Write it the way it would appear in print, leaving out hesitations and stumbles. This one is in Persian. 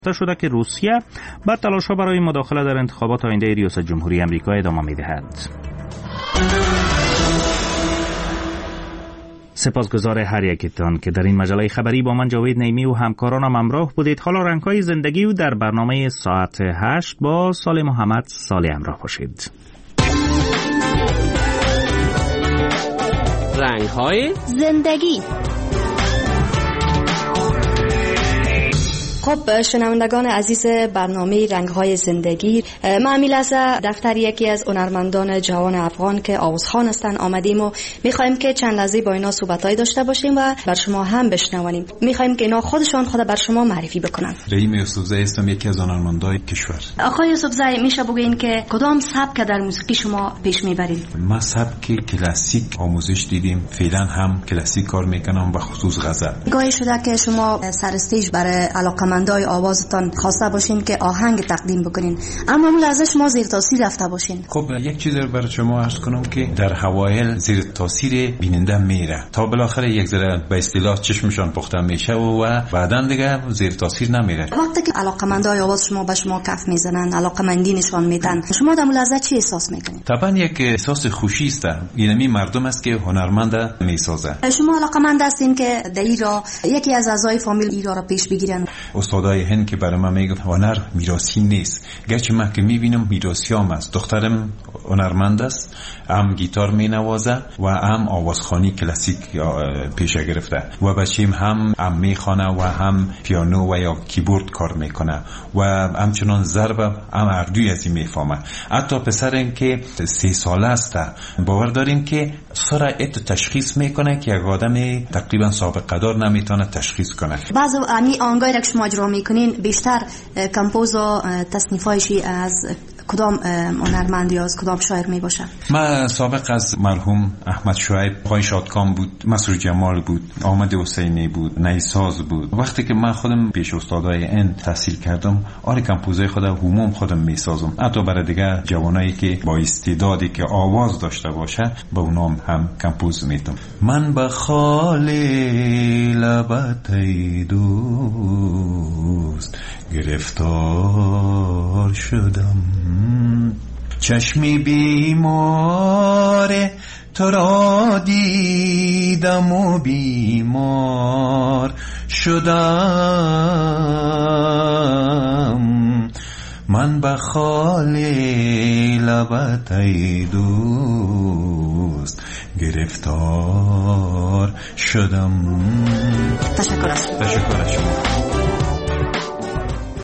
شده که روسیه با تلاش‌ها برای مداخله در انتخابات آینده ریاست جمهوری آمریکا ادامه می‌دهد. سپاسگزار هر یکتان که در این مجله خبری با من جاوید نیمی و همکارانم همراه بودید. حالا رنگ‌های زندگی و در برنامه ساعت 8 با سال محمد سالی همراه باشید. رنگ‌های زندگی. خب شنوندگان عزیز برنامه رنگ‌های زندگی، ما امیل از دفتر یکی از هنرمندان جوان افغان که آوازخوان هستند آمدیم و می‌خوایم که چند لحظه با اینا صحبت‌های داشته باشیم و بر شما هم بشنوانیم. می‌خوایم که اینا خودشان خود بر شما معرفی بکنن. رحیم یوسفزئی هستم، یکی از هنرمندان کشور. آقای یوسفزئی، میشه بگین که کدام سبک در موسیقی شما پیش میبرید؟ ما سبک کلاسیک آموزش دیدیم، فعلا هم کلاسیک کار میکنم و خصوص غزل. گاهی شده که شما سر استیج برای علاقمندای آوازتان خواسته باشین که آهنگ تقدیم بکنین، اما اون لحظه شما زیر تاثیر رفته باشین. خب یک چیز رو برای شما عرض کنم که در اوایل زیر تاثیر بیننده میره تا بالاخره یک ذره به اصطلاح چشمشان پخته میشه و بعداً دیگه زیر تاثیر نمیره. وقتی که علاقمندای آواز شما به شما کف میزنن، علاقمندی نشان میدن، شما در اون لحظه چی احساس میکنید؟ طبعا یک احساس خوشی است. اینمی مردم است که هنرمند میسازه. شما علاقمند هستین که در ایران یکی از اعضای فامیل ایران را پیش بگیرن؟ استادای هند که برای من میگه هنر میراثی نیست، گرچه من که میبینم میراثیام است. دخترم هنرمند است، هم گیتار مینوازه و هم آوازخوانی کلاسیک پیشه گرفته و بچیم هم میخوانه و هم پیانو و یا کیبورد کار میکنه و همچنان ضرب هم اردوی از این میفهمه. حتی پسرم که 3 ساله است باور داریم که سرعت تشخیص میکنه که یک آدم تقریبا سابقه دار نمیتونه تشخیص کنه. بعضی آهنگایی که شما اجرا میکنین بیشتر کمپوز و تصنیفایشی از کدام هنرمند یا از کدام شاعر می باشه؟ من سابق از مرحوم احمد شعیب، پای شادکام بود، مسرور جمال بود، احمد حسینی بود، نیساز بود. وقتی که من خودم پیش استادای ان تحصیل کردم، کمپوزای خودم هموم خودم میسازم. حتی برای دیگه جوانایی که با استعدادی که آواز داشته باشه با اونام هم کمپوز میتم. من به خالی لبت ای دوست گرفتار شدم، چشمی بیمار تو را دیدم و بیمار شدم. من به خالی لبت ای دوست گرفتار شدم. تشکر از شما.